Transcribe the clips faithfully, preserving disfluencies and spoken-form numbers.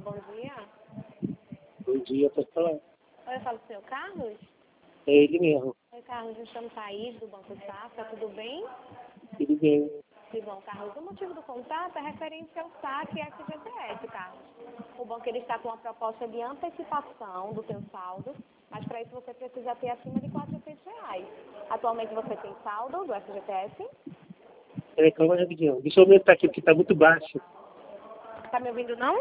bom dia. Bom dia, pode falar. Oi, eu falo com o senhor Carlos? É ele mesmo. Oi, Carlos, eu chamo Thaís, do Banco Safra, tudo bem? Tudo bem. Que bom, Carlos. O motivo do contato é referente ao saque F G T S, Carlos. O banco ele está com uma proposta de antecipação do seu saldo, mas para isso você precisa ter acima de quatrocentos reais. Atualmente você tem saldo do F G T S? Peraí, calma rapidinho. Deixa eu aumentar aqui, porque tá muito baixo. Tá me ouvindo não?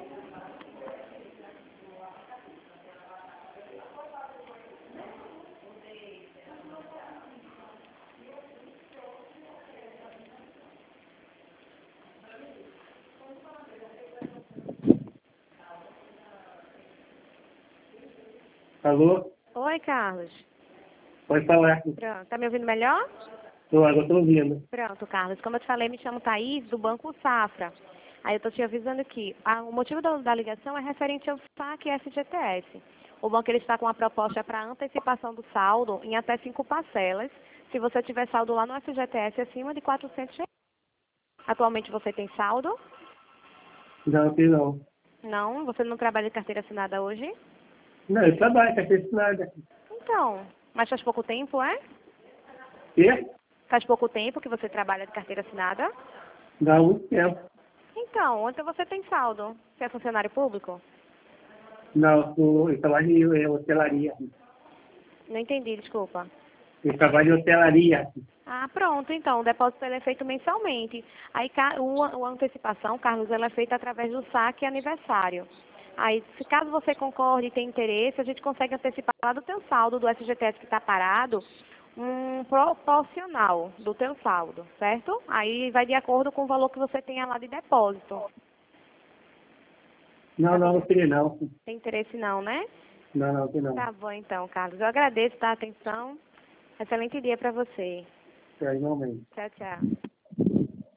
Alô? Oi, Carlos. Pode falar. Pronto, tá me ouvindo melhor? Tô, agora tô ouvindo. Pronto, Carlos. Como eu te falei, me chamo Thaís, do Banco Safra. Aí eu tô te avisando que ah, o motivo da, da ligação é referente ao saque F G T S. O banco ele está com uma proposta para antecipação do saldo em até cinco parcelas, se você tiver saldo lá no F G T S acima de quatrocentos reais. Atualmente você tem saldo? Não, tem não. Não? Você não trabalha de carteira assinada hoje? Não, eu trabalho, tá fez nada. Então, mas faz pouco tempo, é? Quê? Faz pouco tempo que você trabalha de carteira assinada? Dá muito tempo. Então, ontem você tem saldo. Você é funcionário público? Não, eu, tô, eu trabalho em hotelaria. Não entendi, desculpa. Eu trabalho em hotelaria. Ah, pronto, então, o depósito ele é feito mensalmente. Aí ca- o, a antecipação, Carlos, ela é feita através do saque aniversário. Aí, se caso você concorde e tenha interesse, a gente consegue antecipar lá do teu saldo do F G T S que está parado, um proporcional do teu saldo, certo? Aí vai de acordo com o valor que você tenha lá de depósito. Não, Tá não, bom? não queria não. Tem interesse não, né? Não, não, tem não. Tá bom então, Carlos. Eu agradeço, tá? A atenção. Excelente dia para você. É, normalmente. Tchau, tchau.